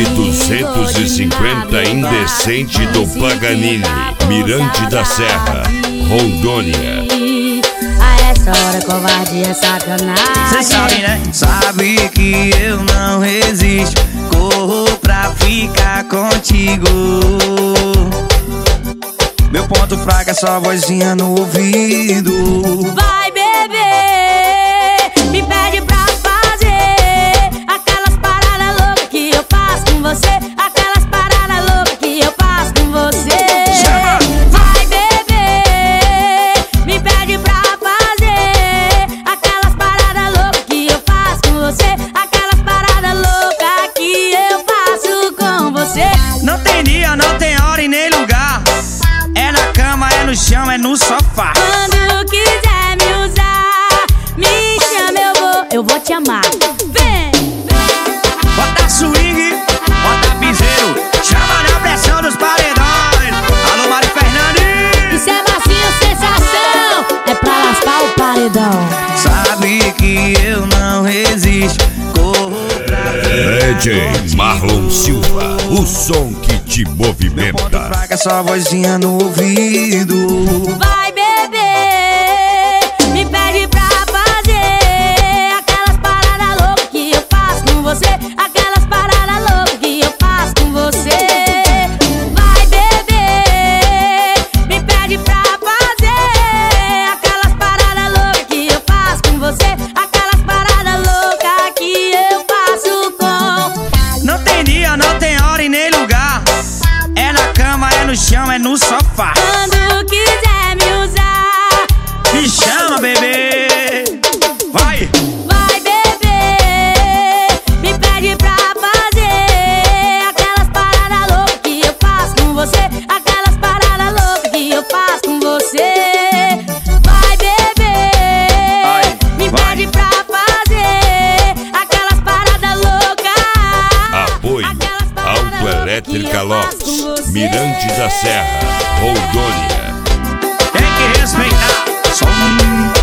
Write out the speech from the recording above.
250 Indecente do Paganini, Mirante da Serra, Rondônia. A essa hora covardia é sacanagem. Cê sabe, né? Sabe que eu não resisto. Corro pra ficar contigo. Meu ponto fraco é só vozinha no ouvido. Vai beber, me pede pra fazer aquelas paradas loucas que eu faço com você. Aquelas paradas loucas que eu faço com você. Vai beber, me pede pra fazer aquelas paradas loucas que eu faço com você. Aquelas paradas loucas que eu faço com você. Não tem dia, não tem hora e nem lugar. É na cama, é no chão, é no sofá. Quando quiser me usar, me chama, eu vou te amar. Vem! Bota swing, bota piseiro, chama na pressão dos paredões. Alô, Mari Fernandes. Isso é macio, sensação, é pra lascar o paredão. Sabe que eu não resisto. Corro pra DJ Marlon Silva, o som que te movimenta. fraca, só vozinha no ouvido. Vai beber, me pede pra fazer aquelas paradas loucas que eu faço com você. Aquelas paradas loucas que eu faço com você. Vai beber, me pede pra fazer aquelas paradas loucas que eu faço com você. Aquelas paradas loucas que eu faço com. Não tem dia, não tem hora e nem lugar. É na cama, é no chão, é no sofá. Quando quiser me usar, Me chama, bebê. Vai! vai beber, me pede pra fazer aquelas paradas loucas que eu faço com você. Aquelas paradas loucas que eu faço com você. Vai beber, me vai. pede pra fazer aquelas paradas loucas. Apoio Aquelas paradas Autoelétrica loucas que eu faço com Lopes, você. Mirante da Serra, Rondônia. Tem que respeitar. Som.